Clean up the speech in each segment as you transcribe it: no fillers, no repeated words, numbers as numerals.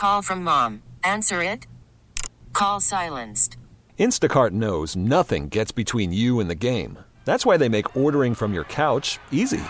Call from mom. Answer it. Call silenced. Instacart knows nothing gets between you and the game. That's why they make ordering from your couch easy.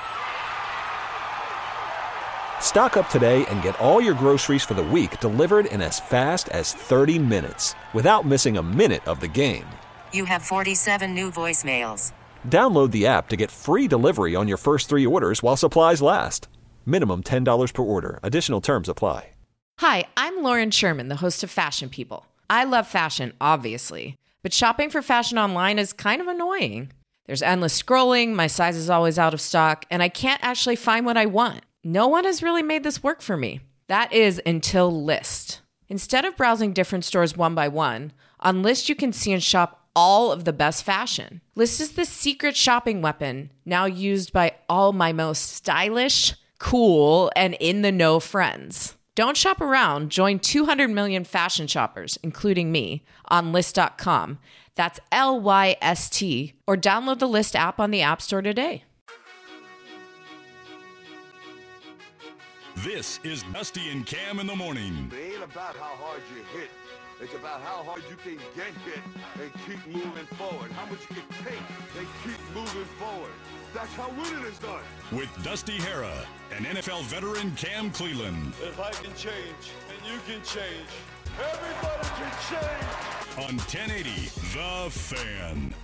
Stock up today and get all your groceries for the week delivered in as fast as 30 minutes without missing a minute of the game. You have 47 new voicemails. Download the app to get free delivery on your first 3 orders while supplies last. Minimum $10 per order. Additional terms apply. Hi, I'm Lauren Sherman, the host of Fashion People. I love fashion, obviously, but shopping for fashion online is kind of annoying. There's endless scrolling, my size is always out of stock, and I can't actually find what I want. No one has really made this work for me. That is until Lyst. Instead of browsing different stores one by one, on Lyst you can see and shop all of the best fashion. Lyst is the secret shopping weapon now used by all my most stylish, cool, and in-the-know friends. Don't shop around. Join 200 million fashion shoppers, including me, on Lyst.com. That's Lyst, or download the Lyst app on the App Store today. This is Dusty and Cam in the morning. It ain't about how hard you hit. It's about how hard you can get hit and keep moving forward. How much you can take and keep moving forward. That's how winning is done. With Dusty Hera and NFL veteran Cam Cleland. If I can change and you can change, everybody can change. On 1080, The Fan.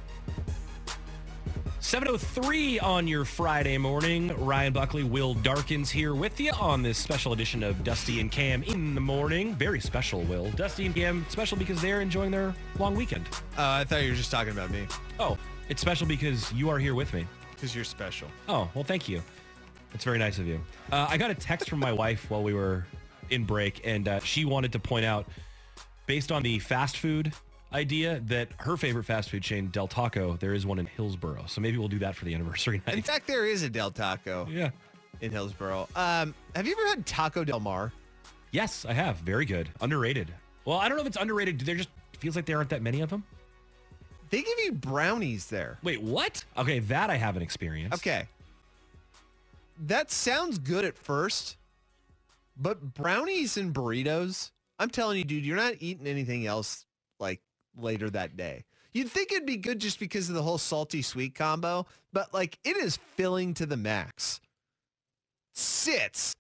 7:03 on your Friday morning. Ryan Buckley, Will Darkins here with you on this special edition of Dusty and Cam in the morning. Very special, Will. Dusty and Cam, special because they're enjoying their long weekend. I thought you were just talking about me. Oh, it's special because you are here with me. Because you're special. Oh, well, thank you. That's very nice of you. I got a text from my wife while we were in break, and she wanted to point out, based on the fast food idea, that her favorite fast food chain, Del Taco, there is one in Hillsboro. So maybe we'll do that for the anniversary night. In fact, there is a Del Taco in Hillsboro. Have you ever had Taco Del Mar? Yes, I have. Very good. Underrated. Well, I don't know if it's underrated. There just feels like there aren't that many of them. They give you brownies there. Wait, what? Okay, that I haven't experienced. Okay. That sounds good at first, but brownies and burritos, I'm telling you, dude, you're not eating anything else like later that day. You'd think it'd be good just because of the whole salty sweet combo, but like it is filling to the max. Sits.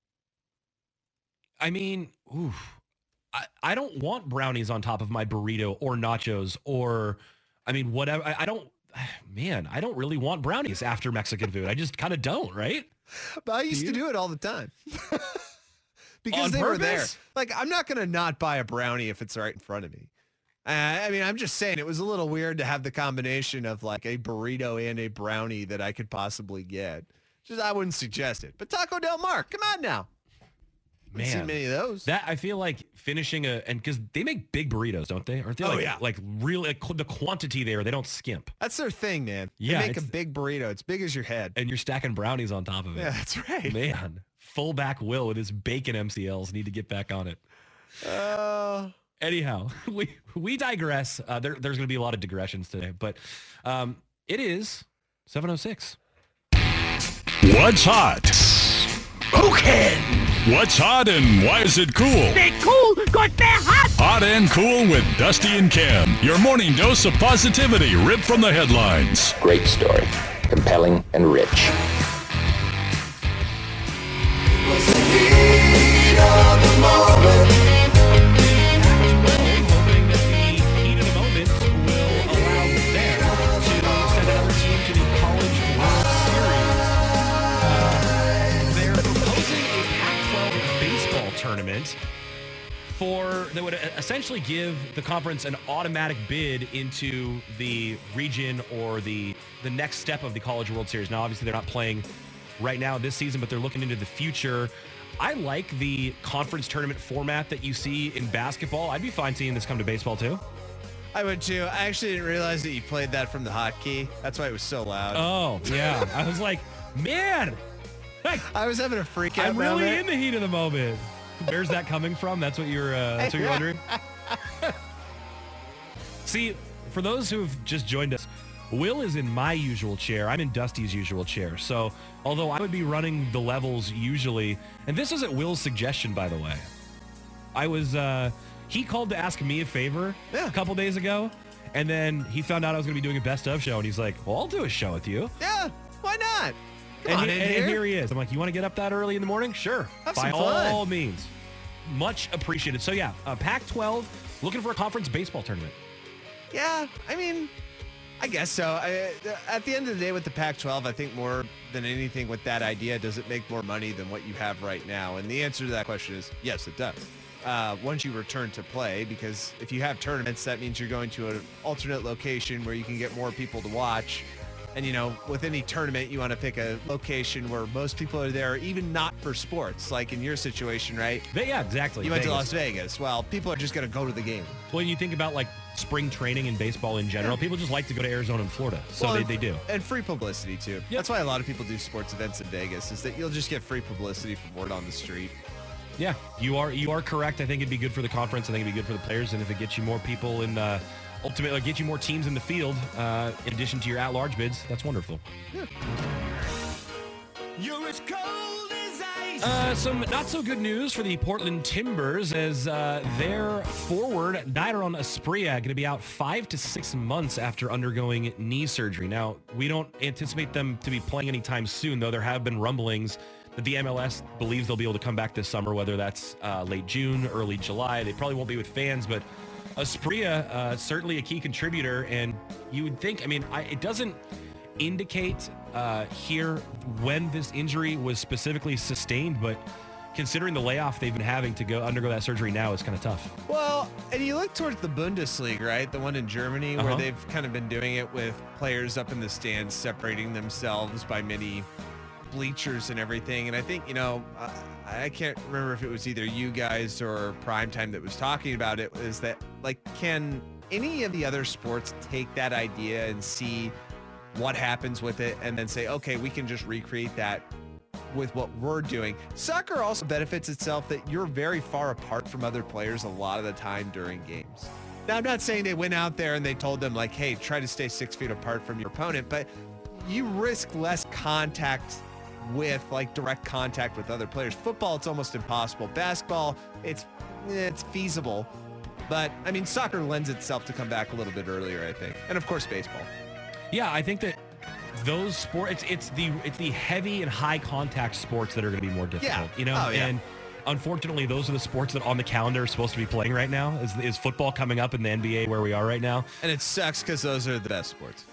I mean, I don't want brownies on top of my burrito or nachos or, I mean, whatever. I don't really want brownies after Mexican food. I just kind of don't, right? But I used to do it all the time. Because On they were there. purpose? Like, I'm not going to not buy a brownie if it's right in front of me. I mean, I'm just saying it was a little weird to have the combination of like a burrito and a brownie that I could possibly get. Just, I wouldn't suggest it. But Taco Del Mar, come on now. Man, I've seen many of those. That I feel like finishing and because they make big burritos, don't they? Aren't they? Oh, like, yeah. Like really, the quantity there, they don't skimp. That's their thing, man. Yeah, They make a big burrito. It's big as your head. And you're stacking brownies on top of it. Yeah, that's right. Man, fullback Will with his bacon MCLs need to get back on it. Anyhow, we digress. There's going to be a lot of digressions today, but it is 7:06. What's hot? Okay. What's hot and why is it cool? They cool because they're hot. Hot and cool with Dusty and Cam. Your morning dose of positivity ripped from the headlines. Great story. Compelling and rich. It was the heat of the moment. Hoping that the heat of the moment will allow them to send another team to the College World Series. They're proposing a Pac-12 baseball tournament that would essentially give the conference an automatic bid into the region or the next step of the College World Series. Now, obviously, they're not playing right now this season, but they're looking into the future. I like the conference tournament format that you see in basketball. I'd be fine seeing this come to baseball too. I would too. I actually didn't realize that you played that from the hotkey. That's why it was so loud. Oh, yeah. I was like, man, I was having a freak out I'm really moment. in the heat of the moment. Where's that coming from? That's what you're wondering? See, for those who've just joined us, Will is in my usual chair. I'm in Dusty's usual chair. So although I would be running the levels usually, and this is at Will's suggestion, by the way. He called to ask me a favor a couple days ago, and then he found out I was going to be doing a best of show, and he's like, well, I'll do a show with you. Yeah, why not? And here he is. I'm like, you want to get up that early in the morning? Sure. By all means. Much appreciated. So, yeah, Pac-12 looking for a conference baseball tournament. Yeah, I mean, I guess so. At the end of the day with the Pac-12, I think more than anything with that idea, does it make more money than what you have right now? And the answer to that question is yes, it does. Once you return to play, because if you have tournaments, that means you're going to an alternate location where you can get more people to watch. And, you know, with any tournament, you want to pick a location where most people are there, even not for sports, like in your situation, right? Yeah, exactly. You went to Las Vegas. Well, people are just going to go to the game. When you think about, like, spring training and baseball in general, people just like to go to Arizona and Florida. So they do. And free publicity, too. Yep. That's why a lot of people do sports events in Vegas, is that you'll just get free publicity from word on the street. Yeah, you are correct. I think it'd be good for the conference. I think it'd be good for the players. And if it gets you more people in ultimately get you more teams in the field, in addition to your at-large bids, that's wonderful. Yeah. You're as cold as ice. Some not-so-good news for the Portland Timbers as their forward, Dairon Asprilla, going to be out 5 to 6 months after undergoing knee surgery. Now, we don't anticipate them to be playing anytime soon, though there have been rumblings that the MLS believes they'll be able to come back this summer, whether that's late June, early July. They probably won't be with fans, but Asprilla, certainly a key contributor, and you would think, I mean, it doesn't indicate here when this injury was specifically sustained, but considering the layoff they've been having to go undergo that surgery now, it's kind of tough. Well, and you look towards the Bundesliga, right? The one in Germany, where they've kind of been doing it with players up in the stands, separating themselves by many bleachers and everything. And I think, you know, I can't remember if it was either you guys or Primetime that was talking about it, is that, like, can any of the other sports take that idea and see what happens with it and then say, okay, we can just recreate that with what we're doing? Soccer also benefits itself that you're very far apart from other players a lot of the time during games. Now, I'm not saying they went out there and they told them, like, hey, try to stay 6 feet apart from your opponent, but you risk less contact with, like, direct contact with other players. Football, it's almost impossible. Basketball, it's feasible. But, I mean, soccer lends itself to come back a little bit earlier, I think. And, of course, baseball. Yeah, I think that those sports, it's the heavy and high contact sports that are going to be more difficult, you know? And unfortunately, those are the sports that on the calendar are supposed to be playing right now. Is football coming up in the NBA where we are right now? And it sucks because those are the best sports.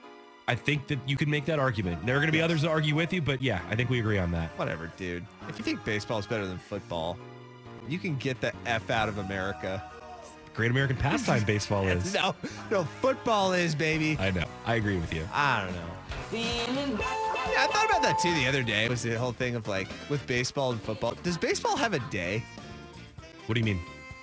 I think that you can make that argument. There are going to be others that argue with you, but yeah, I think we agree on that. Whatever, dude. If you think baseball is better than football, you can get the F out of America. Great American pastime baseball is. No, football is, baby. I know. I agree with you. I don't know. Yeah, I thought about that too the other day. It was the whole thing of, like, with baseball and football. Does baseball have a day? What do you mean?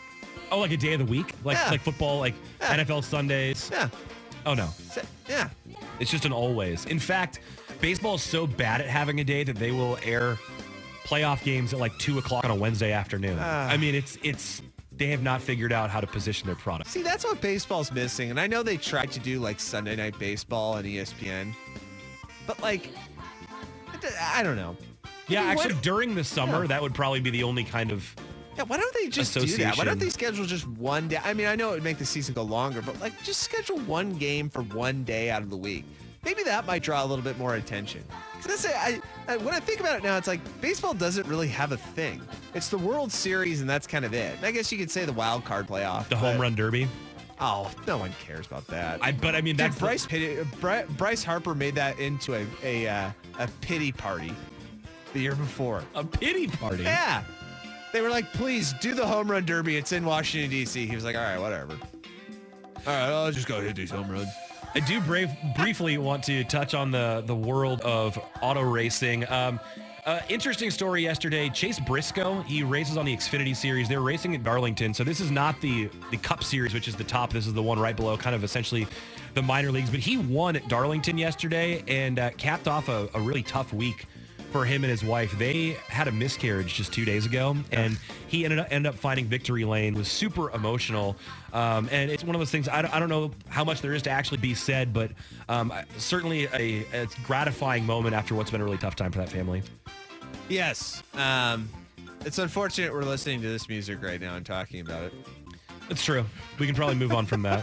Oh, like a day of the week? Like football, like NFL Sundays? Yeah. Oh, no. Yeah. It's just an always. In fact, baseball is so bad at having a day that they will air playoff games at like 2 o'clock on a Wednesday afternoon. I mean, it's they have not figured out how to position their product. See, that's what baseball's missing. And I know they tried to do, like, Sunday Night Baseball on ESPN. But, like, I don't know. Yeah, actually, during the summer, that would probably be the only kind of why don't they just do that? Why don't they schedule just one day? I mean, I know it would make the season go longer, but, like, just schedule one game for one day out of the week. Maybe that might draw a little bit more attention. When I think about it now, it's like baseball doesn't really have a thing. It's the World Series, and that's kind of it. And I guess you could say the wild card playoff. The home run derby. Oh, no one cares about that. But I mean, that's Bryce Harper made that into a pity party the year before. A pity party? Yeah. They were like, please do the home run derby. It's in Washington, D.C. He was like, all right, whatever. All right, I'll just go hit these home runs. I do briefly want to touch on the world of auto racing. Interesting story yesterday. Chase Briscoe, he races on the Xfinity Series. They're racing at Darlington. So this is not the Cup Series, which is the top. This is the one right below, kind of essentially the minor leagues. But he won at Darlington yesterday and capped off a really tough week for him and his wife. They had a miscarriage just 2 days ago, and he ended up finding victory lane. Was super emotional, and it's one of those things. I don't know how much there is to actually be said, but certainly a gratifying moment after what's been a really tough time for that family. Yes. It's unfortunate we're listening to this music right now and talking about it. It's true. We can probably move on from that.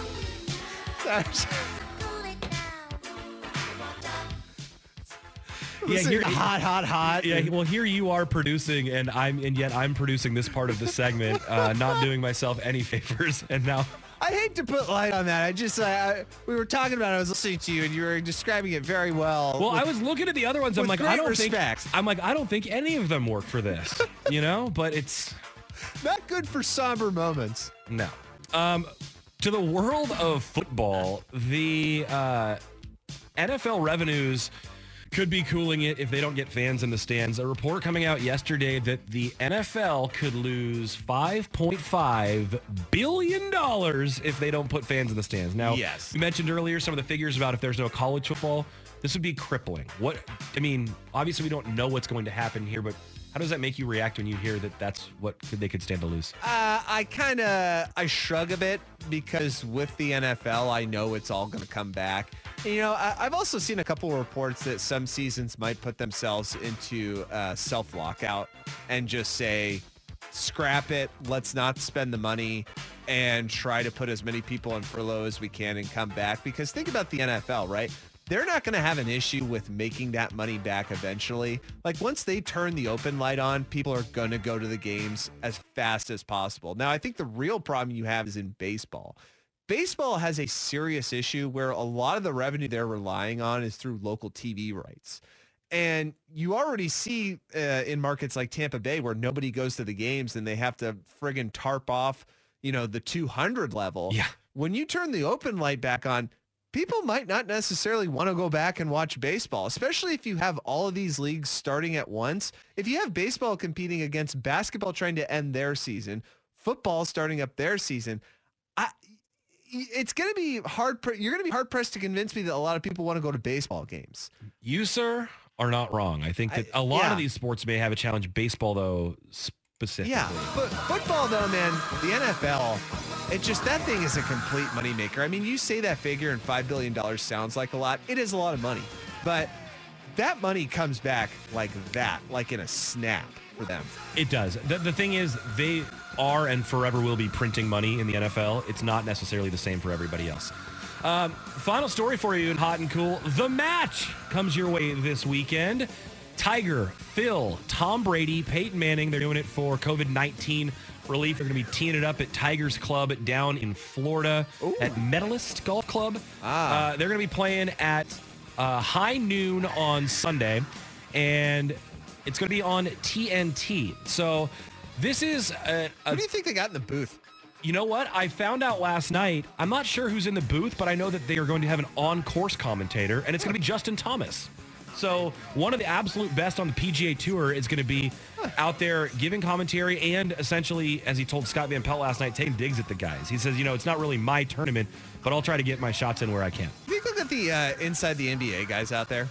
Here, hot. Yeah, well, here you are producing, and yet I'm producing this part of the segment, not doing myself any favors, and now. I hate to put light on that. We were talking about it. I was listening to you, and you were describing it very well. Well, I was looking at the other ones. I'm like, I don't think any of them work for this, but it's not good for somber moments. No. To the world of football, the NFL revenues could be cooling it if they don't get fans in the stands. A report coming out yesterday that the NFL could lose $5.5 billion if they don't put fans in the stands. Now, yes. We mentioned earlier some of the figures about if there's no college football. This would be crippling. Obviously we don't know what's going to happen here, but how does that make you react when you hear that that's what they could stand to lose? I shrug a bit because with the NFL, I know it's all going to come back. And, I've also seen a couple of reports that some seasons might put themselves into self-lockout and just say, scrap it, let's not spend the money and try to put as many people on furlough as we can and come back. Because think about the NFL, right? They're not going to have an issue with making that money back eventually. Like once they turn the open light on, people are going to go to the games as fast as possible. Now, I think the real problem you have is in baseball. Baseball has a serious issue where a lot of the revenue they're relying on is through local TV rights. And you already see in markets like Tampa Bay where nobody goes to the games and they have to friggin' tarp off, the 200 level. Yeah. When you turn the open light back on, people might not necessarily want to go back and watch baseball, especially if you have all of these leagues starting at once. If you have baseball competing against basketball trying to end their season, football starting up their season, it's going to be hard. You're going to be hard pressed to convince me that a lot of people want to go to baseball games. You, sir, are not wrong. I think that a lot of these sports may have a challenge. Baseball, though, specifically. Yeah, but football, though, man, the NFL, that thing is a complete moneymaker. I mean, you say that figure and $5 billion sounds like a lot. It is a lot of money. But that money comes back like that, like in a snap for them. It does. The thing is, they are and forever will be printing money in the NFL. It's not necessarily the same for everybody else. Final story for you in Hot and Cool. The Match comes your way this weekend. Tiger, Phil, Tom Brady, Peyton Manning, they're doing it for COVID-19 relief. They're going to be teeing it up at Tiger's Club down in Florida at Medalist Golf Club. They're going to be playing at high noon on Sunday, and it's going to be on TNT. So this is who do you think they got in the booth? You know what? I found out last night. I'm not sure who's in the booth, but I know that they are going to have an on-course commentator, and it's going to be Justin Thomas. So one of the absolute best on the PGA Tour is going to be out there giving commentary and essentially, as he told Scott Van Pelt last night, taking digs at the guys. He says, it's not really my tournament, but I'll try to get my shots in where I can. Do you think that the inside the NBA guys out there?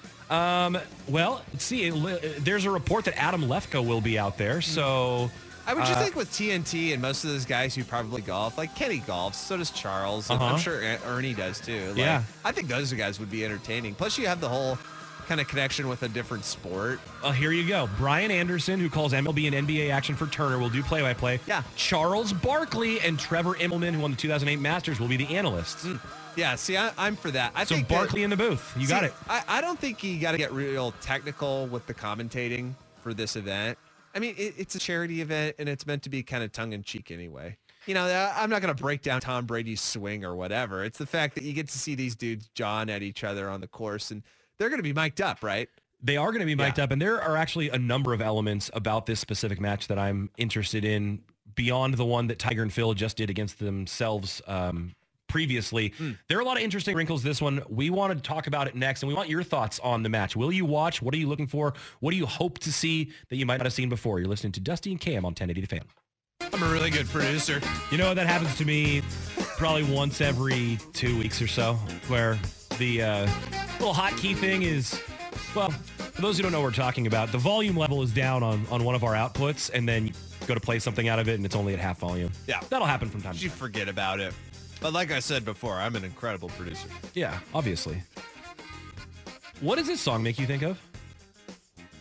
Well, let's see. There's a report that Adam Lefkoe will be out there, so... I would just think with TNT and most of those guys who probably golf, like Kenny golfs, so does Charles. And I'm sure Ernie does too. I think those guys would be entertaining. Plus you have the whole kind of connection with a different sport. Here you go. Brian Anderson, who calls MLB and NBA action for Turner, will do play-by-play. Yeah. Charles Barkley and Trevor Immelman, who won the 2008 Masters, will be the analysts. Yeah, see, I'm for that. I think Barkley in the booth. You got it. I don't think you got to get real technical with the commentating for this event. I mean, it's a charity event, and it's meant to be kind of tongue-in-cheek anyway. I'm not going to break down Tom Brady's swing or whatever. It's the fact that you get to see these dudes jawing at each other on the course, and they're going to be mic'd up, right? They are going to be mic'd up, and there are actually a number of elements about this specific match that I'm interested in beyond the one that Tiger and Phil just did against themselves previously. There are a lot of interesting wrinkles this one. We want to talk about it next, and we want your thoughts on the match. Will you watch? What are you looking for? What do you hope to see that you might not have seen before? You're listening to Dusty and Cam on 1080 The Fan. I'm a really good producer. You know, that happens to me probably once every 2 weeks or so, where the little hotkey thing is, well, for those who don't know what we're talking about, the volume level is down on one of our outputs, and then you go to play something out of it, and it's only at half volume. Yeah. That'll happen from time to time. You forget about it. But like I said before, I'm an incredible producer. Yeah, obviously. What does this song make you think of?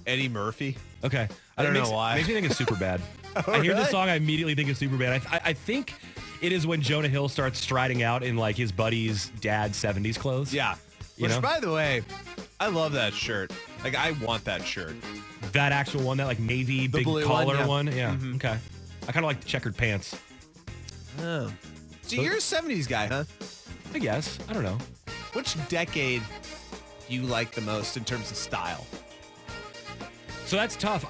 Eddie Murphy. Okay. I don't know why. Makes me think it's Superbad. Oh, I hear the really? song, I immediately think it's Superbad. I think it is when Jonah Hill starts striding out in like his buddy's dad's 70s clothes. Yeah. You Which, know? by the way, I love that shirt. Like, I want that shirt. That actual one, that like navy The big blue collar one, one. yeah. Yeah. Okay. I kind of like the checkered pants. Oh. So you're a 70s guy, huh? I guess. I don't know. Which decade do you like the most in terms of style? So that's tough.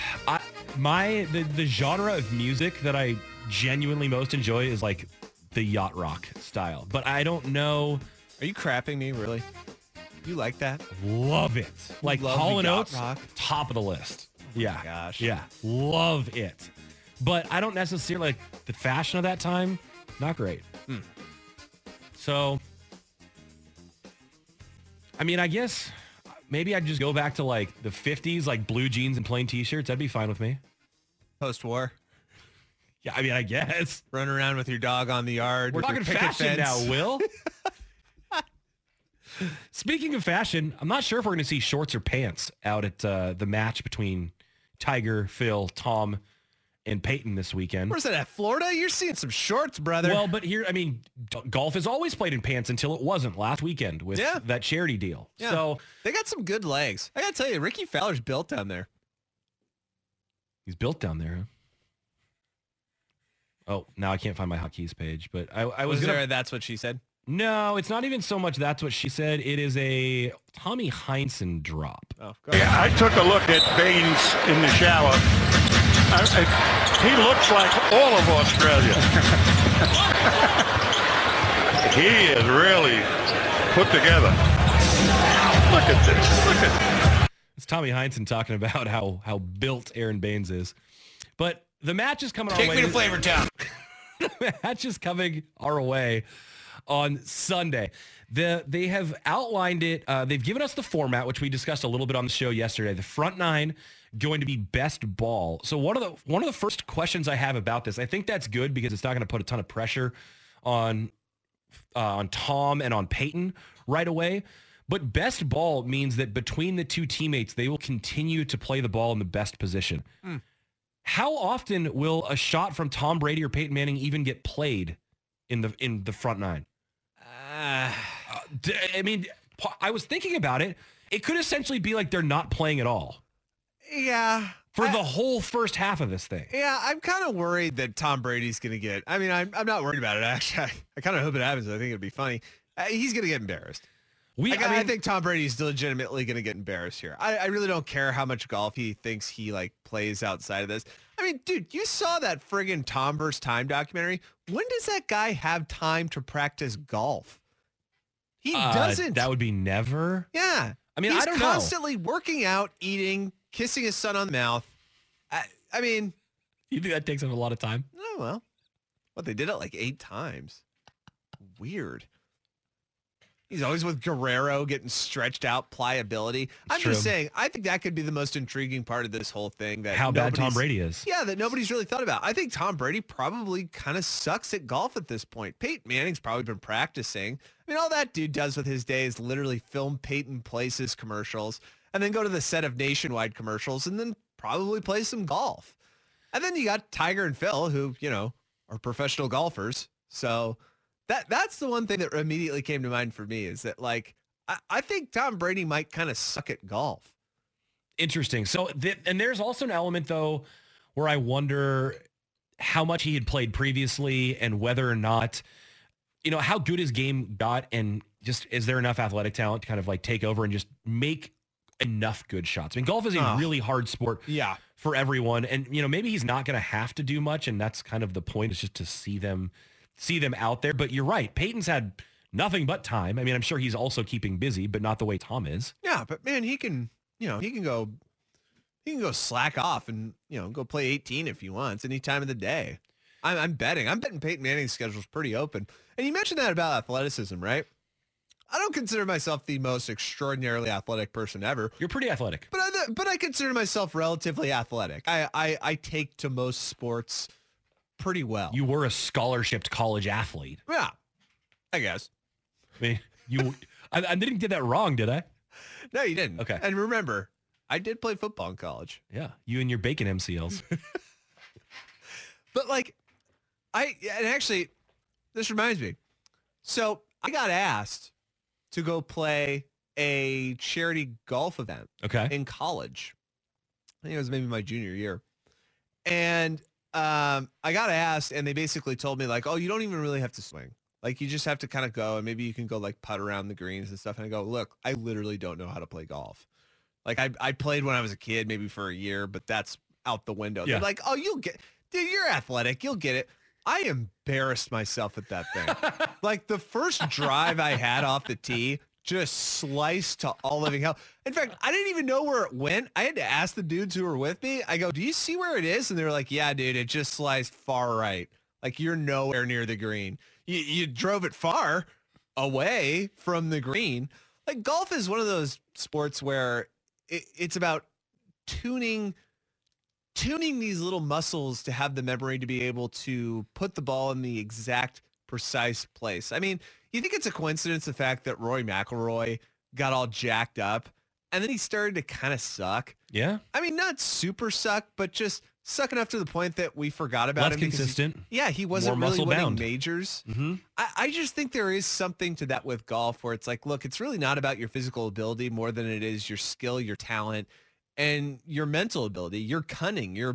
The genre of music that I genuinely most enjoy is like the yacht rock style. But I don't know. Are you crapping me, really? You like that? Love it. Like love Hall the & yacht Oates, rock? top of the list. Yeah. Gosh. Yeah. Love it. But I don't necessarily like the fashion of that time. Not great. So, I mean, I guess maybe I'd just go back to like the 50s, like blue jeans and plain t-shirts. That'd be fine with me. Post-war? Yeah, I mean, I guess. Run around with your dog on the yard. We're with your talking picket fashion fence. now, Will. Speaking of fashion, I'm not sure if we're going to see shorts or pants out at the match between Tiger, Phil, Tom, and Peyton this weekend. Where's that at? Florida? You're seeing some shorts, brother. Well, but here, I mean, golf has always played in pants until it wasn't last weekend with that charity deal. Yeah. So they got some good legs. I got to tell you, Ricky Fowler's built down there. he's built down there, huh? Oh, now I can't find my hotkeys page, but I was Was gonna, there? That's what she said. No, it's not even so much that's what she said. It is a Tommy Heinsohn drop. Oh, Yeah, I took a look at Baines in the shower. He looks like all of Australia. He is really put together. Look at this. Look at It's Tommy Heinsohn talking about how built Aaron Baines is. But the match is coming our way. Take me to Flavor Town. The match is coming our way on Sunday. They have outlined it. They've given us the format, which we discussed a little bit on the show yesterday. The front nine going to be best ball. So one of the first questions I have about this, I think that's good because it's not going to put a ton of pressure on Tom and on Peyton right away. But best ball means that between the two teammates, they will continue to play the ball in the best position. How often will a shot from Tom Brady or Peyton Manning even get played in the front nine? I mean, I was thinking about it. It could essentially be like they're not playing at all Yeah. for the whole first half of this thing. Yeah, I'm kind of worried that Tom Brady's going to get. I mean, I'm not worried about it, actually. I kind of hope it happens. I think it'd be funny. He's going to get embarrassed. I think Tom Brady's legitimately going to get embarrassed here. I really don't care how much golf he thinks he like plays outside of this. I mean, dude, you saw that friggin' Tom vs. Time documentary. When does that guy have time to practice golf? He doesn't. That would be never. Yeah. I mean, he's I don't know. constantly working out, eating, kissing his son on the mouth. I mean, You think that takes him a lot of time? oh, well, they did it like 8 times. Weird. He's always with Guerrero getting stretched out pliability. I'm true. just saying, I think that could be the most intriguing part of this whole thing. That How bad Tom nobody's- Brady is. Yeah, that nobody's really thought about. I think Tom Brady probably kind of sucks at golf at this point. Peyton Manning's probably been practicing. I mean, all that dude does with his day is literally film Peyton Places commercials and then go to the set of Nationwide commercials and then probably play some golf. And then you got Tiger and Phil who, are professional golfers. So that's the one thing that immediately came to mind for me is that, like, I think Tom Brady might kind of suck at golf. Interesting. So, and there's also an element, though, where I wonder how much he had played previously and whether or not, how good his game got and just is there enough athletic talent to kind of like take over and just make enough good shots. I mean, golf is a really hard sport for everyone. And, maybe he's not going to have to do much. And that's kind of the point, is just to see them out there. But you're right. Peyton's had nothing but time. I mean, I'm sure he's also keeping busy, but not the way Tom is. Yeah, but man, he can go slack off and, go play 18 if he wants any time of the day. I'm betting Peyton Manning's schedule is pretty open. And you mentioned that about athleticism, right? I don't consider myself the most extraordinarily athletic person ever. You're pretty athletic. But I consider myself relatively athletic. I take to most sports pretty well. You were a scholarshiped college athlete. Yeah, I guess. I mean, I didn't get that wrong, did I? No, you didn't. Okay. And remember, I did play football in college. Yeah, you and your bacon MCLs. But like, and actually, this reminds me. So I got asked to go play a charity golf event in college. I think it was maybe my junior year. And I got asked, and they basically told me like, oh, you don't even really have to swing. Like, you just have to kind of go, and maybe you can go like putt around the greens and stuff. And I go, look, I literally don't know how to play golf. Like, I played when I was a kid, maybe for a year, but that's out the window. Yeah. They're like, oh, dude, you're athletic. You'll get it. I embarrassed myself at that thing. Like, the first drive I had off the tee just sliced to all living hell. In fact, I didn't even know where it went. I had to ask the dudes who were with me. I go, do you see where it is? And they were like, yeah, dude, it just sliced far right. Like, you're nowhere near the green. You drove it far away from the green. Like, golf is one of those sports where it's about tuning these little muscles to have the memory to be able to put the ball in the exact precise place. I mean, you think it's a coincidence, the fact that Rory McIlroy got all jacked up and then he started to kind of suck? Yeah. I mean, not super suck, but just suck enough to the point that we forgot about him. Less consistent. He wasn't more really winning muscle-bound. majors. Mm-hmm. I just think there is something to that with golf where it's like, look, it's really not about your physical ability more than it is your skill, your talent, and your mental ability, your cunning, your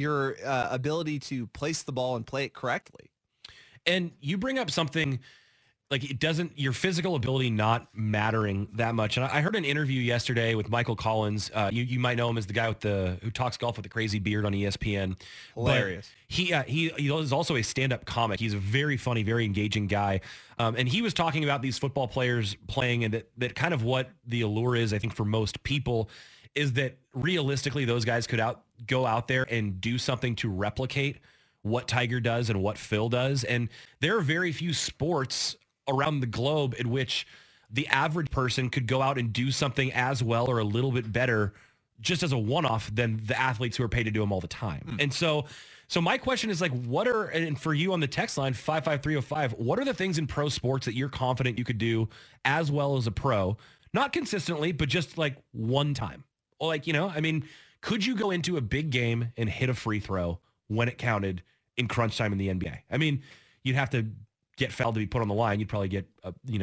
ability to place the ball and play it correctly. And you bring up something like your physical ability not mattering that much. And I heard an interview yesterday with Michael Collins. You might know him as the guy who talks golf with the crazy beard on ESPN. Hilarious. But he is also a stand-up comic. He's a very funny, very engaging guy. And he was talking about these football players playing, and that kind of what the allure is, I think, for most people, is that realistically those guys could go out there and do something to replicate what Tiger does and what Phil does. And there are very few sports around the globe in which the average person could go out and do something as well or a little bit better just as a one-off than the athletes who are paid to do them all the time. And so my question is like, and for you on the text line, 55305, what are the things in pro sports that you're confident you could do as well as a pro? Not consistently, but just like one time. Or like, I mean, could you go into a big game and hit a free throw when it counted in crunch time in the NBA? I mean, you'd have to get fouled to be put on the line. You'd probably get,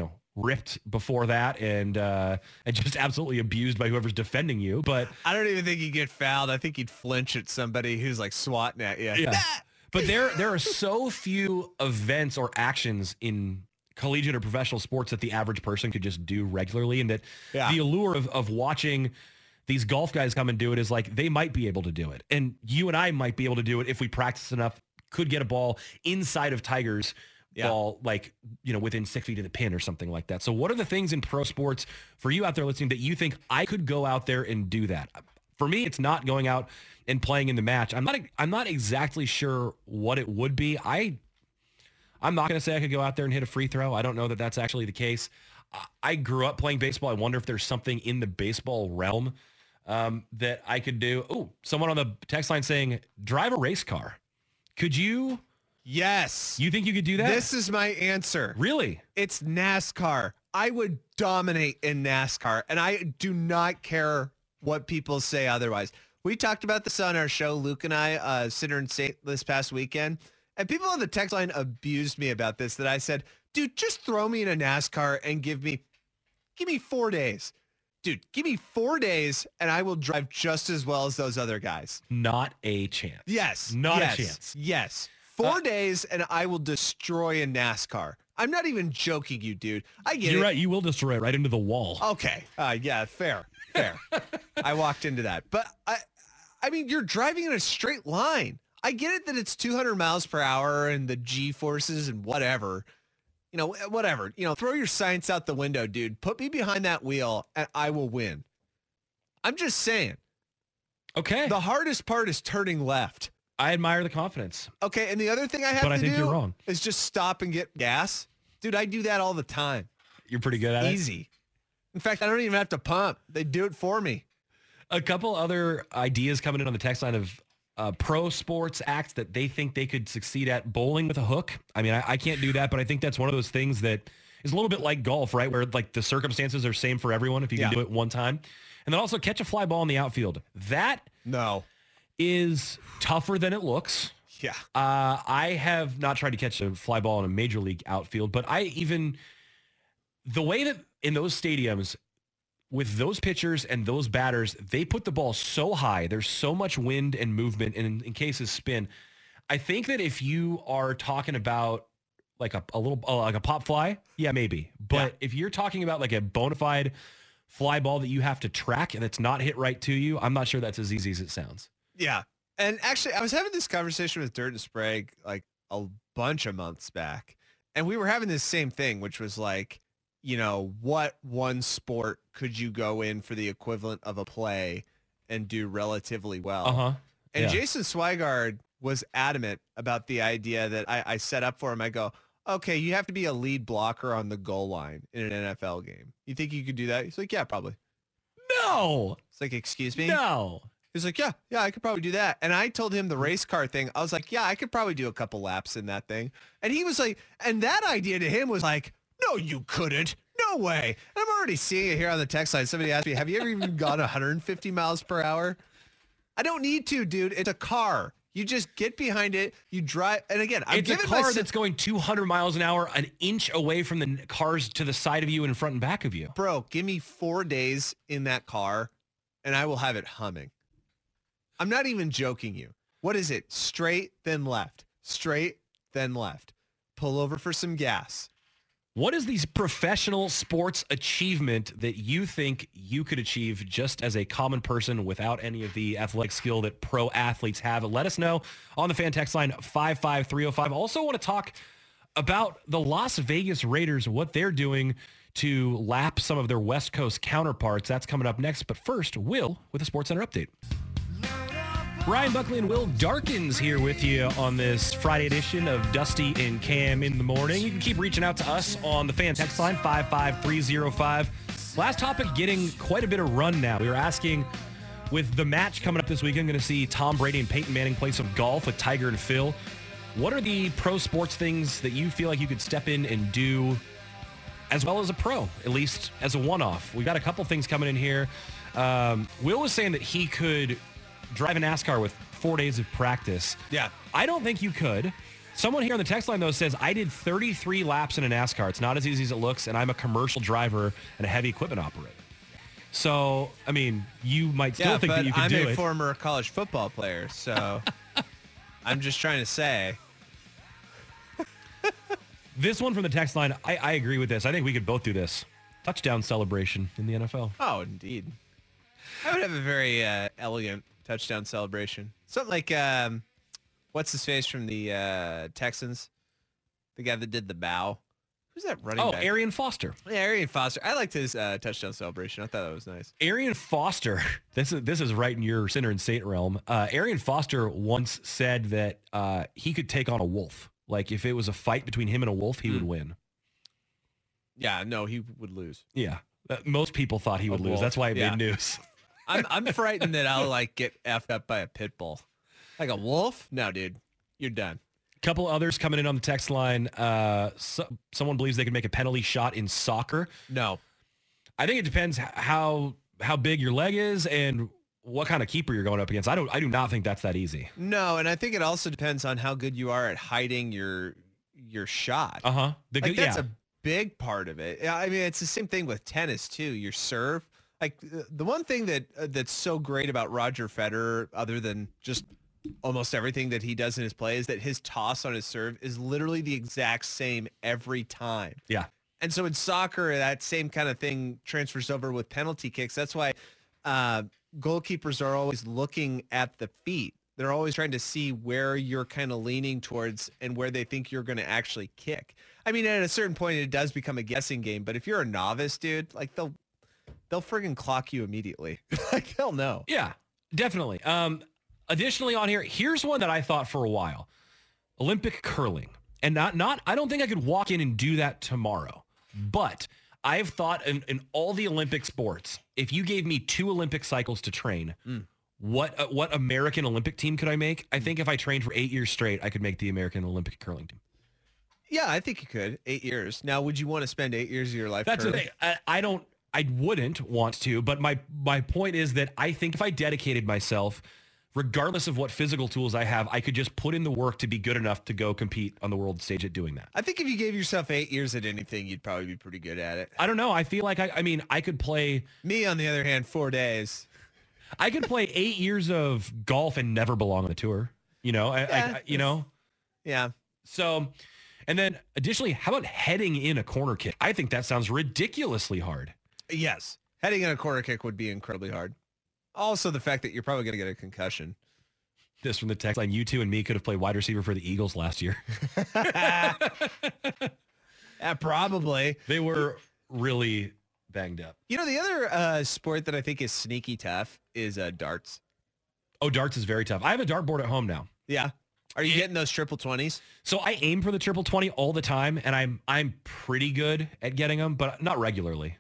ripped before that and just absolutely abused by whoever's defending you. But I don't even think you'd get fouled. I think you'd flinch at somebody who's like swatting at you. Yeah. But there are so few events or actions in collegiate or professional sports that the average person could just do regularly, and that the allure of watching these golf guys come and do it is like they might be able to do it. And you and I might be able to do it if we practice enough, could get a ball inside of Tiger's ball, like, within 6 feet of the pin or something like that. So what are the things in pro sports for you out there listening that you think I could go out there and do that? For me, it's not going out and playing in the match. I'm not exactly sure what it would be. I'm not going to say I could go out there and hit a free throw. I don't know that that's actually the case. I grew up playing baseball. I wonder if there's something in the baseball realm that I could do. Oh, someone on the text line saying, drive a race car. Could you? Yes. You think you could do that? This is my answer. Really? It's NASCAR. I would dominate in NASCAR, and I do not care what people say otherwise. We talked about this on our show, Luke and I, Sinner and Saint, this past weekend, and people on the text line abused me about this, that I said, dude, just throw me in a NASCAR and give me 4 days. Dude, give me 4 days and I will drive just as well as those other guys. Not a chance. Yes. Not a chance. Yes. 4 days and I will destroy a NASCAR. I'm not even joking you, dude. I get it. You're right. You will destroy it right into the wall. Okay. Yeah, fair. I walked into that. But I mean, you're driving in a straight line. I get it that it's 200 miles per hour and the G-forces and whatever. Whatever. Throw your science out the window, dude. Put me behind that wheel and I will win. I'm just saying. Okay. The hardest part is turning left. I admire the confidence. Okay, and the other thing I have to do is just stop and get gas. Dude, I do that all the time. You're pretty good at it? Easy. In fact, I don't even have to pump. They do it for me. A couple other ideas coming in on the text line of pro sports acts that they think they could succeed at. Bowling with a hook. I mean, I can't do that, but I think that's one of those things that is a little bit like golf, right? Where like the circumstances are same for everyone if you can do it one time. And And then also catch a fly ball in the outfield. That is tougher than it looks. Yeah. I have not tried to catch a fly ball in a major league outfield, but the way that in those stadiums with those pitchers and those batters, they put the ball so high. There's so much wind and movement and in cases spin. I think that if you are talking about like a little, like a pop fly, yeah, maybe. But if you're talking about like a bona fide fly ball that you have to track and it's not hit right to you, I'm not sure that's as easy as it sounds. Yeah. And actually, I was having this conversation with Dirt and Sprague like a bunch of months back. And we were having this same thing, which was like, you know, what one sport could you go in for the equivalent of a play and do relatively well? And Jason Swigard was adamant about the idea that I set up for him. I go, okay, you have to be a lead blocker on the goal line in an NFL game. You think you could do that? He's like, yeah, probably. No. It's like, excuse me? No. He's like, yeah, I could probably do that. And I told him the race car thing. I was like, yeah, I could probably do a couple laps in that thing. And he was like, and that idea to him was like, no, you couldn't. No way. And I'm already seeing it here on the text line. Somebody asked me, have you ever even gone 150 miles per hour? I don't need to, dude. It's a car. You just get behind it. You drive. And again, it's a car that's going 200 miles an hour, an inch away from the cars to the side of you and in front and back of you. Bro, give me 4 days in that car and I will have it humming. I'm not even joking you. What is it? Straight, then left. Straight, then left. Pull over for some gas. What is the professional sports achievement that you think you could achieve just as a common person without any of the athletic skill that pro athletes have? Let us know on the fan text line 55305. Also want to talk about the Las Vegas Raiders, what they're doing to lap some of their West Coast counterparts. That's coming up next. But first, Will with a SportsCenter update. Ryan Buckley and Will Darkins here with you on this Friday edition of Dusty and Cam in the Morning. You can keep reaching out to us on the fan text line 55305. Last topic getting quite a bit of run now. We were asking, with the match coming up this weekend, going to see Tom Brady and Peyton Manning play some golf with Tiger and Phil. What are the pro sports things that you feel like you could step in and do as well as a pro, at least as a one-off? We've got a couple things coming in here. Will was saying that he could drive a NASCAR with 4 days of practice. Yeah. I don't think you could. Someone here on the text line, though, says, I did 33 laps in a NASCAR. It's not as easy as it looks, and I'm a commercial driver and a heavy equipment operator. So, I mean, you might still think that you could do it. I'm a former college football player, so I'm just trying to say. This one from the text line, I agree with this. I think we could both do this. Touchdown celebration in the NFL. Oh, indeed. I would have a very elegant touchdown celebration. Something like, what's his face from the Texans? The guy that did the bow. Who's that running back? Arian Foster. Yeah, Arian Foster. I liked his touchdown celebration. I thought that was nice. Arian Foster, this is right in your Sinner and Saint realm. Arian Foster once said that he could take on a wolf. Like, if it was a fight between him and a wolf, he would win. Yeah, no, he would lose. Yeah. Most people thought he would lose. That's why it made news. I'm frightened that I'll get effed up by a pit bull. Like a wolf? No, dude. You're done. Couple others coming in on the text line. Someone believes they can make a penalty shot in soccer. No. I think it depends how big your leg is and what kind of keeper you're going up against. I do not think that's that easy. No, and I think it also depends on how good you are at hiding your shot. Uh-huh. That's a big part of it. I mean, it's the same thing with tennis too. Your serve. Like the one thing that's so great about Roger Federer, other than just almost everything that he does in his play, is that his toss on his serve is literally the exact same every time. Yeah. And so in soccer, that same kind of thing transfers over with penalty kicks. That's why goalkeepers are always looking at the feet. They're always trying to see where you're kind of leaning towards and where they think you're going to actually kick. I mean, at a certain point, it does become a guessing game. But if you're a novice, dude, like they'll friggin' clock you immediately. Like, hell no. Yeah, definitely. Additionally on here, here's one that I thought for a while. Olympic curling. And not I don't think I could walk in and do that tomorrow. But I've thought in all the Olympic sports, if you gave me 2 Olympic cycles to train, what American Olympic team could I make? I think if I trained for 8 years straight, I could make the American Olympic curling team. Yeah, I think you could. 8 years. Now, would you want to spend 8 years of your life That's curling? the thing. I wouldn't want to, but my point is that I think if I dedicated myself, regardless of what physical tools I have, I could just put in the work to be good enough to go compete on the world stage at doing that. I think if you gave yourself 8 years at anything, you'd probably be pretty good at it. I don't know. I feel like I could play. Me, on the other hand, 4 days. I could play 8 years of golf and never belong on the tour. You know, Yeah. So, and then additionally, how about heading in a corner kick? I think that sounds ridiculously hard. Yes. Heading in a corner kick would be incredibly hard. Also, the fact that you're probably going to get a concussion. This from the text line, you two and me could have played wide receiver for the Eagles last year. Yeah, probably. They were really banged up. You know, the other sport that I think is sneaky tough is darts. Oh, darts is very tough. I have a dartboard at home now. Yeah. Are you getting those triple 20s? So I aim for the triple 20 all the time, and I'm pretty good at getting them, but not regularly.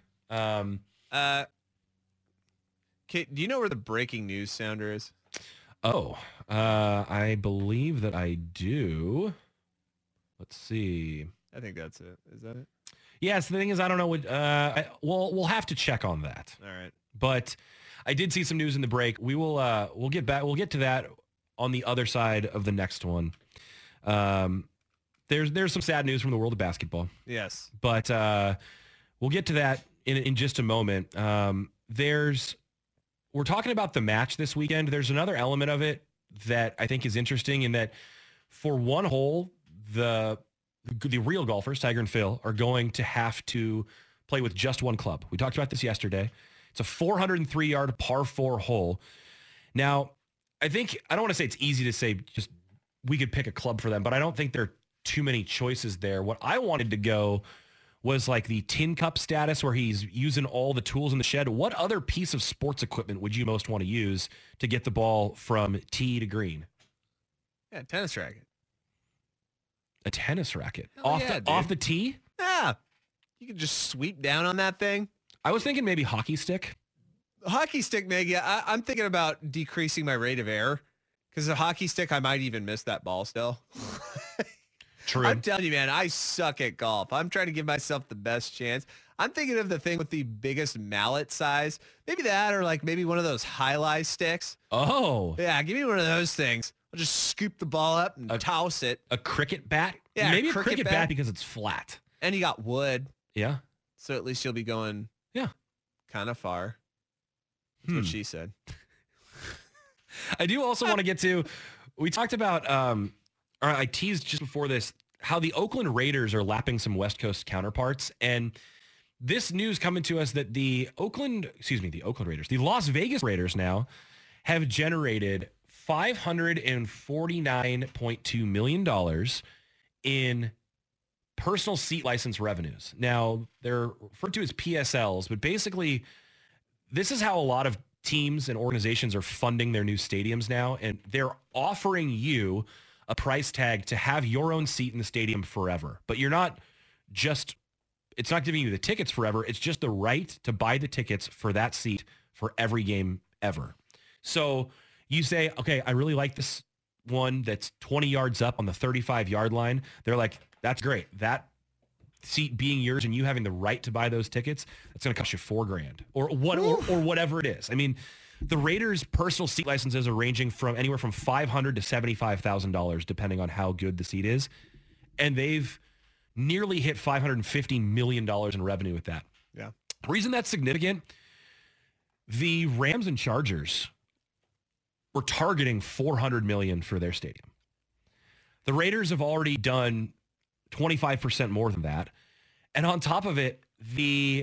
Kate, do you know where the breaking news sounder is? Oh, I believe that I do. Let's see. I think that's it. Is that it? Yes. The thing is, I don't know what. We'll have to check on that. All right. But I did see some news in the break. We'll get back. We'll get to that on the other side of the next one. There's some sad news from the world of basketball. Yes. But we'll get to that in just a moment. We're talking about the match this weekend. There's another element of it that I think is interesting in that for one hole, the real golfers, Tiger and Phil, are going to have to play with just one club. We talked about this yesterday. It's a 403-yard par 4 hole. Now, I don't want to say it's easy to say just we could pick a club for them, but I don't think there are too many choices there. What I wanted to go was like the tin cup status where he's using all the tools in the shed. What other piece of sports equipment would you most want to use to get the ball from tee to green? Yeah, tennis racket. A tennis racket? Off the tee? Yeah. You can just sweep down on that thing. I was thinking maybe hockey stick. Hockey stick, Meg, yeah. I'm thinking about decreasing my rate of error because a hockey stick, I might even miss that ball still. True. I'm telling you, man, I suck at golf. I'm trying to give myself the best chance. I'm thinking of the thing with the biggest mallet size. Maybe that or like maybe one of those highlight sticks. Oh. Yeah, give me one of those things. I'll just scoop the ball up and toss it. A cricket bat? Yeah, maybe a cricket bat because it's flat. And you got wood. Yeah. So at least you'll be going kind of far. That's what she said. I do also want to get to, we talked about, or I teased just before this, how the Oakland Raiders are lapping some West Coast counterparts. And this news coming to us that the Las Vegas Raiders now have generated $549.2 million in personal seat license revenues. Now, they're referred to as PSLs, but basically, this is how a lot of teams and organizations are funding their new stadiums now, and they're offering you a price tag to have your own seat in the stadium forever. But it's not giving you the tickets forever. It's just the right to buy the tickets for that seat for every game ever. So you say, okay, I really like this one that's 20 yards up on the 35-yard line. They're like, that's great. That seat being yours and you having the right to buy those tickets, that's going to cost you $4,000 or whatever it is. I mean, the Raiders' personal seat licenses are ranging from anywhere from $500,000 to $75,000, depending on how good the seat is. And they've nearly hit $550 million in revenue with that. Yeah. The reason that's significant, the Rams and Chargers were targeting $400 million for their stadium. The Raiders have already done 25% more than that. And on top of it, the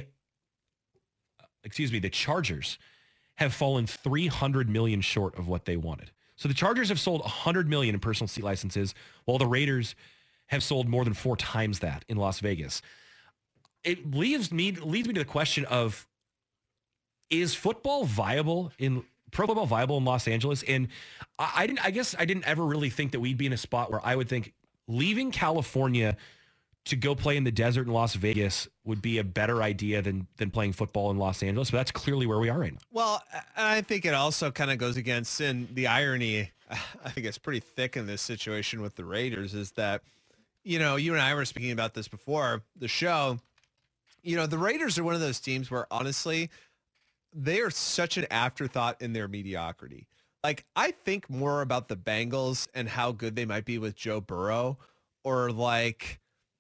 Chargers have fallen $300 million short of what they wanted. So the Chargers have sold $100 million in personal seat licenses, while the Raiders have sold more than 4 times that in Las Vegas. It leads me to the question of, is pro football viable in Los Angeles? And I didn't ever really think that we'd be in a spot where I would think leaving California to go play in the desert in Las Vegas would be a better idea than playing football in Los Angeles. But that's clearly where we are right now. Well, I think it also kind of goes against, and the irony, I think it's pretty thick in this situation with the Raiders, is that, you and I were speaking about this before the show. The Raiders are one of those teams where, honestly, they are such an afterthought in their mediocrity. Like, I think more about the Bengals and how good they might be with Joe Burrow, or like,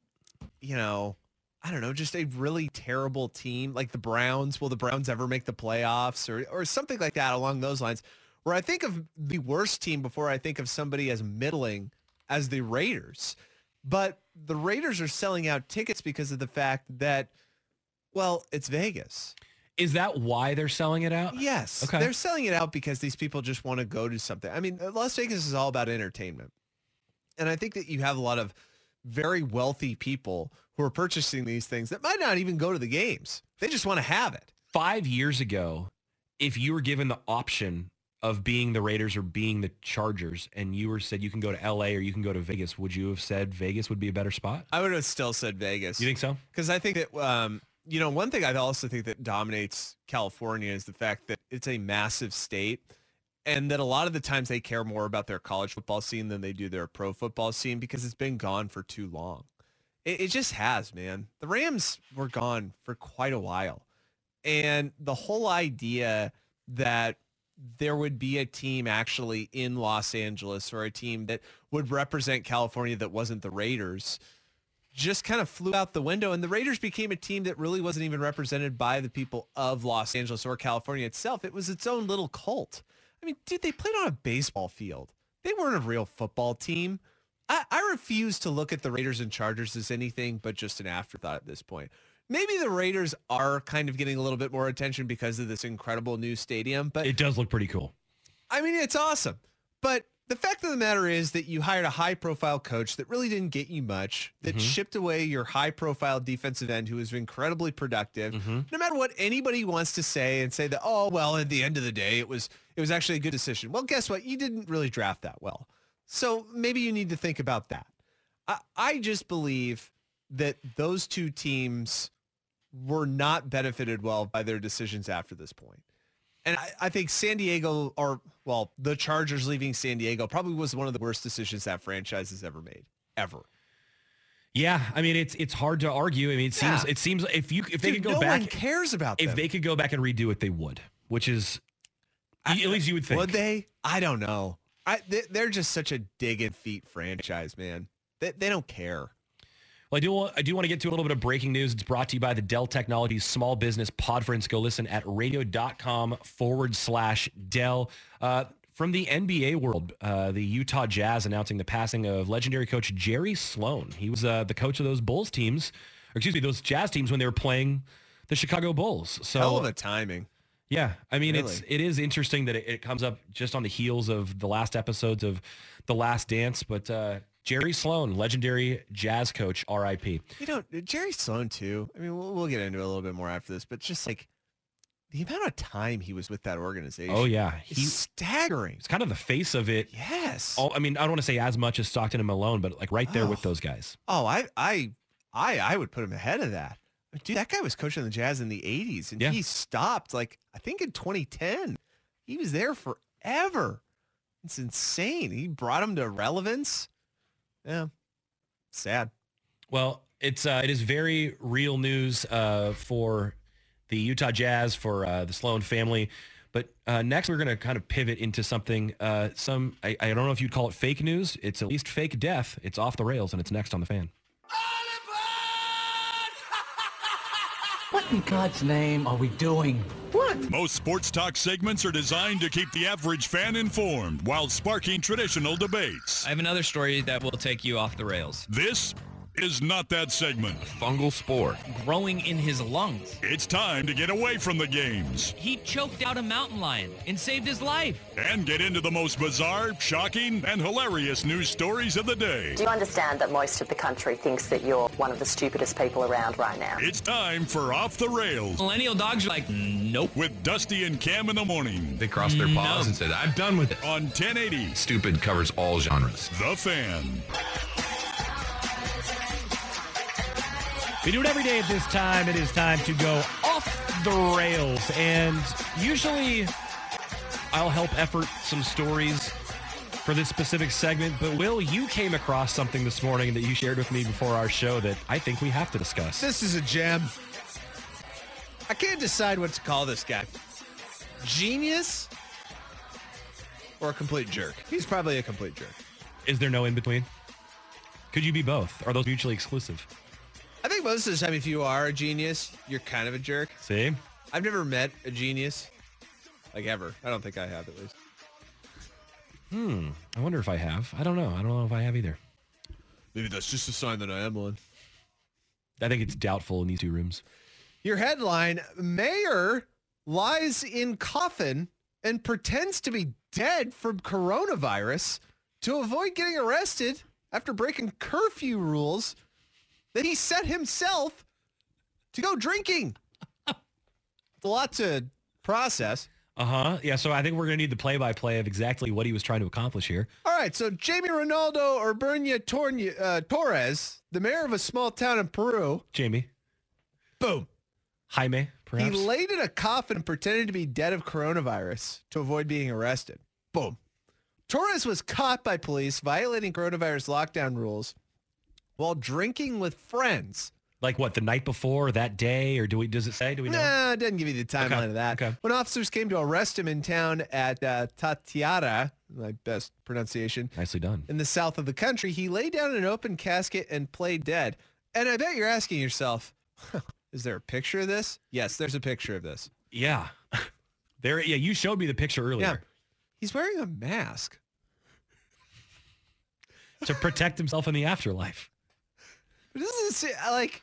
I don't know, just a really terrible team like the Browns. Will the Browns ever make the playoffs or something like that along those lines, where I think of the worst team before I think of somebody as middling as the Raiders. But the Raiders are selling out tickets because of the fact that, well, it's Vegas. Is that why they're selling it out? Yes. Okay. They're selling it out because these people just want to go to something. I mean, Las Vegas is all about entertainment. And I think that you have a lot of very wealthy people who are purchasing these things that might not even go to the games. They just want to have it. 5 years ago, if you were given the option of being the Raiders or being the Chargers, and you were said you can go to LA or you can go to Vegas, would you have said Vegas would be a better spot? I would have still said Vegas. You think so? Because I think that, one thing I also think that dominates California is the fact that it's a massive state, and that a lot of the times they care more about their college football scene than they do their pro football scene because it's been gone for too long. It just has, man. The Rams were gone for quite a while. And the whole idea that there would be a team actually in Los Angeles or a team that would represent California that wasn't the Raiders just kind of flew out the window. And the Raiders became a team that really wasn't even represented by the people of Los Angeles or California itself. It was its own little cult. I mean, dude, they played on a baseball field. They weren't a real football team. I refuse to look at the Raiders and Chargers as anything but just an afterthought at this point. Maybe the Raiders are kind of getting a little bit more attention because of this incredible new stadium, but it does look pretty cool. I mean, it's awesome. But the fact of the matter is that you hired a high-profile coach that really didn't get you much, that shipped away your high-profile defensive end who was incredibly productive. No matter what anybody wants to say and say that, oh, well, at the end of the day, it was actually a good decision. Well, guess what? You didn't really draft that well. So maybe you need to think about that. I just believe that those two teams were not benefited well by their decisions after this point. And I think San Diego, the Chargers leaving San Diego probably was one of the worst decisions that franchise has ever made, ever. Yeah, I mean it's hard to argue. I mean it seems if they could go back, no one cares about them. If they could go back and redo it, they would. Which is at least you would think. Would they? I don't know. They're just such a dig and feet franchise, man. They don't care. Well, I do want to get to a little bit of breaking news. It's brought to you by the Dell Technologies Small Business Podference. Go listen at radio.com/Dell. From the NBA world, the Utah Jazz announcing the passing of legendary coach Jerry Sloan. He was the coach of those those Jazz teams when they were playing the Chicago Bulls. So hell of a timing. Yeah, I mean, really. it is interesting that it comes up just on the heels of the last episodes of The Last Dance, but Jerry Sloan, legendary Jazz coach, R.I.P. Jerry Sloan too. I mean, we'll get into it a little bit more after this, but just like the amount of time he was with that organization. Oh yeah, he's staggering. He's kind of the face of it. Yes. I mean, I don't want to say as much as Stockton and Malone, but like right there with those guys. Oh, I would put him ahead of that. Dude, that guy was coaching the Jazz in the 80s, and he stopped, I think in 2010. He was there forever. It's insane. He brought him to relevance. Yeah, sad. Well, it is very real news for the Utah Jazz, for the Sloan family. But next, we're going to kind of pivot into something, I don't know if you'd call it fake news. It's at least fake death. It's off the rails, and it's next on The Fan. What in God's name are we doing? What? Most sports talk segments are designed to keep the average fan informed while sparking traditional debates. I have another story that will take you off the rails. This is not that segment. Fungal spore growing in his lungs. It's time to get away from the games. He choked out a mountain lion and saved his life. And get into the most bizarre, shocking, and hilarious news stories of the day. Do you understand that most of the country thinks that you're one of the stupidest people around right now? It's time for Off the Rails. Millennial dogs are like, nope. With Dusty and Cam in the morning. They crossed their paws and said, I'm done with it. On 1080. Stupid covers all genres. The Fan. We do it every day at this time. It is time to go off the rails. And usually I'll help effort some stories for this specific segment. But Will, you came across something this morning that you shared with me before our show that I think we have to discuss. This is a gem. I can't decide what to call this guy. Genius or a complete jerk? He's probably a complete jerk. Is there no in between? Could you be both? Are those mutually exclusive? I think most of the time, if you are a genius, you're kind of a jerk. See? I've never met a genius, like ever. I don't think I have, at least. I wonder if I have. I don't know. I don't know if I have either. Maybe that's just a sign that I am one. I think it's doubtful in these two rooms. Your headline, mayor lies in coffin and pretends to be dead from coronavirus to avoid getting arrested after breaking curfew rules that he set himself to go drinking. It's a lot to process. Yeah, so I think we're going to need the play-by-play of exactly what he was trying to accomplish here. All right, so Jamie Ronaldo Urbernia Torres, the mayor of a small town in Peru. Jamie. Boom. Jaime, perhaps. He laid in a coffin and pretended to be dead of coronavirus to avoid being arrested. Boom. Torres was caught by police violating coronavirus lockdown rules while drinking with friends. Like what, the night before, that day, or does it say? Do we know? Nah, it doesn't give you the timeline of that. Okay. When officers came to arrest him in town at Tatiara, my best pronunciation. Nicely done. In the south of the country, he lay down in an open casket and played dead. And I bet you're asking yourself, is there a picture of this? Yes, there's a picture of this. Yeah. Yeah, you showed me the picture earlier. Yeah. He's wearing a mask. To protect himself in the afterlife. This is like,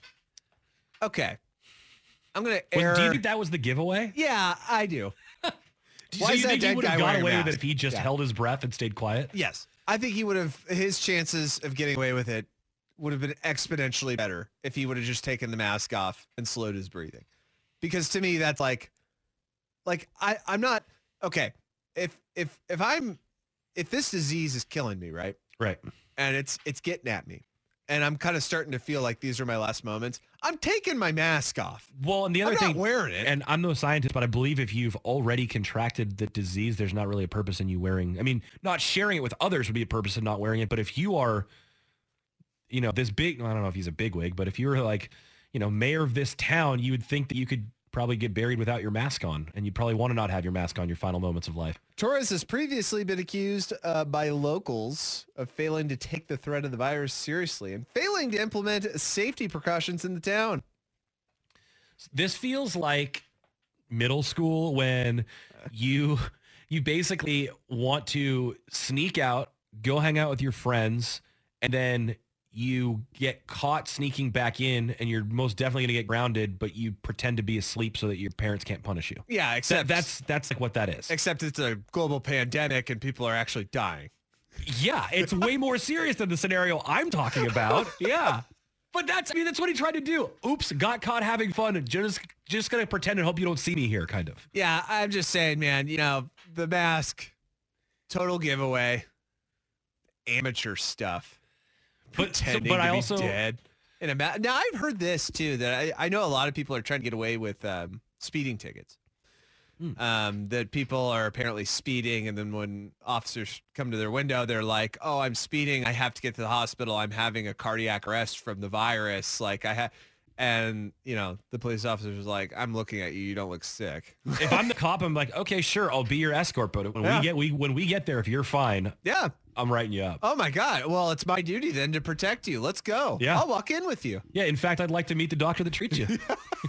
okay. I'm going to err. Do you think that was the giveaway? Yeah, I do. Why is that dead he would guy have got away with it if he just held his breath and stayed quiet? Yes. I think he would have, his chances of getting away with it would have been exponentially better if he would have just taken the mask off and slowed his breathing. Because to me, that's like I'm not, okay. If this disease is killing me, right? Right. And it's getting at me, and I'm kind of starting to feel like these are my last moments, I'm taking my mask off. Well, and the other thing, not wearing it. And I'm no scientist, but I believe if you've already contracted the disease, there's not really a purpose in you wearing. I mean, not sharing it with others would be a purpose in not wearing it. But if you are, this big, I don't know if he's a bigwig, but if you're like, mayor of this town, you would think that you could probably get buried without your mask on, and you'd probably want to not have your mask on your final moments of life. Torres has previously been accused by locals of failing to take the threat of the virus seriously and failing to implement safety precautions in the town. This feels like middle school when you basically want to sneak out, go hang out with your friends, and then you get caught sneaking back in, and you're most definitely going to get grounded, but you pretend to be asleep so that your parents can't punish you. Yeah, except that's like what that is. Except it's a global pandemic and people are actually dying. Yeah, it's way more serious than the scenario I'm talking about. Yeah. But that's what he tried to do. Oops, got caught having fun and just going to pretend and hope you don't see me here, kind of. Yeah, I'm just saying, man, the mask, total giveaway, amateur stuff. But I also dead. Now I've heard this too, that I know a lot of people are trying to get away with speeding tickets. That people are apparently speeding, and then when officers come to their window, they're like, "Oh, I'm speeding. I have to get to the hospital. I'm having a cardiac arrest from the virus." And the police officer was like, "I'm looking at you. You don't look sick." If I'm the cop, I'm like, "Okay, sure, I'll be your escort." But when we get there, if you're fine, yeah, I'm writing you up. Oh my God. Well, it's my duty then to protect you. Let's go. Yeah. I'll walk in with you. Yeah. In fact, I'd like to meet the doctor that treats you.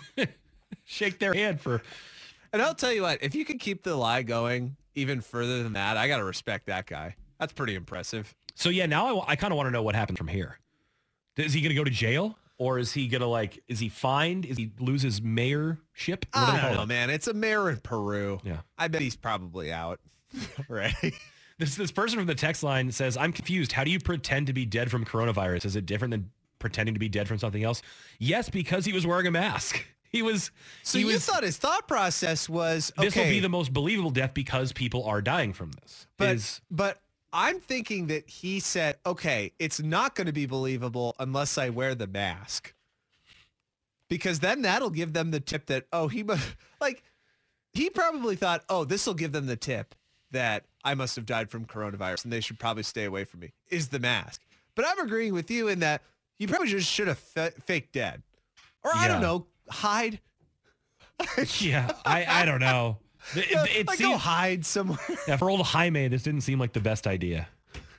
Shake their hand for. And I'll tell you what, if you could keep the lie going even further than that, I got to respect that guy. That's pretty impressive. So yeah, now I kind of want to know what happens from here. Is he going to go to jail? Or is he going to is he fined? Is he lose his mayorship? I don't know, man. It's a mayor in Peru. Yeah. I bet he's probably out. Right. This person from the text line says, I'm confused. How do you pretend to be dead from coronavirus? Is it different than pretending to be dead from something else? Yes, because he was wearing a mask. You thought his thought process was, okay, this will be the most believable death because people are dying from this. But I'm thinking that he said, okay, it's not going to be believable unless I wear the mask. Because then that'll give them the tip that, he probably thought, oh, this will give them the tip that I must have died from coronavirus and they should probably stay away from me, is the mask. But I'm agreeing with you in that you probably just should have faked dead. Or I don't know, hide. Yeah, I don't know. It like, go hide somewhere. Yeah, for old Jaime, this didn't seem like the best idea.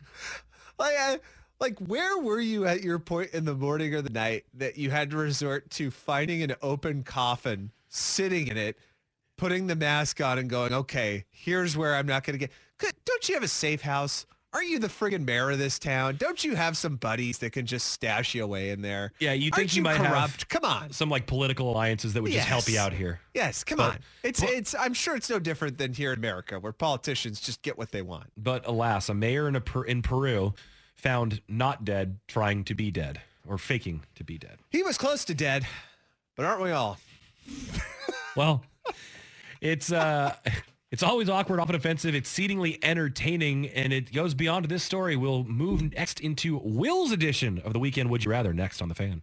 Like, where were you at your point in the morning or the night that you had to resort to finding an open coffin, sitting in it, putting the mask on and going, okay, here's where I'm not going to get. Don't you have a safe house? Aren't you the friggin' mayor of this town? Don't you have some buddies that can just stash you away in there? Yeah, you think you might have come on, some like political alliances that would just help you out here. Yes, come on. It's I'm sure it's no different than here in America where politicians just get what they want. But alas, a mayor in Peru found not dead trying to be dead or faking to be dead. He was close to dead, but aren't we all? Well, it's always awkward, often offensive. It's exceedingly entertaining, and it goes beyond this story. We'll move next into Will's edition of the Weekend Would You Rather next on The Fan.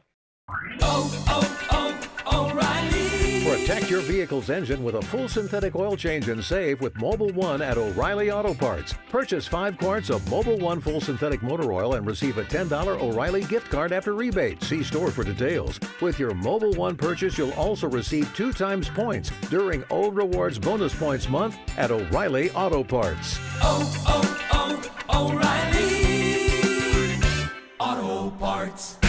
O'Reilly. Protect your vehicle's engine with a full synthetic oil change and save with Mobil 1 at O'Reilly Auto Parts. Purchase 5 quarts of Mobil 1 full synthetic motor oil and receive a $10 O'Reilly gift card after rebate. See store for details. With your Mobil 1 purchase, you'll also receive 2 times points during O Rewards Bonus Points Month at O'Reilly Auto Parts. O'Reilly Auto Parts.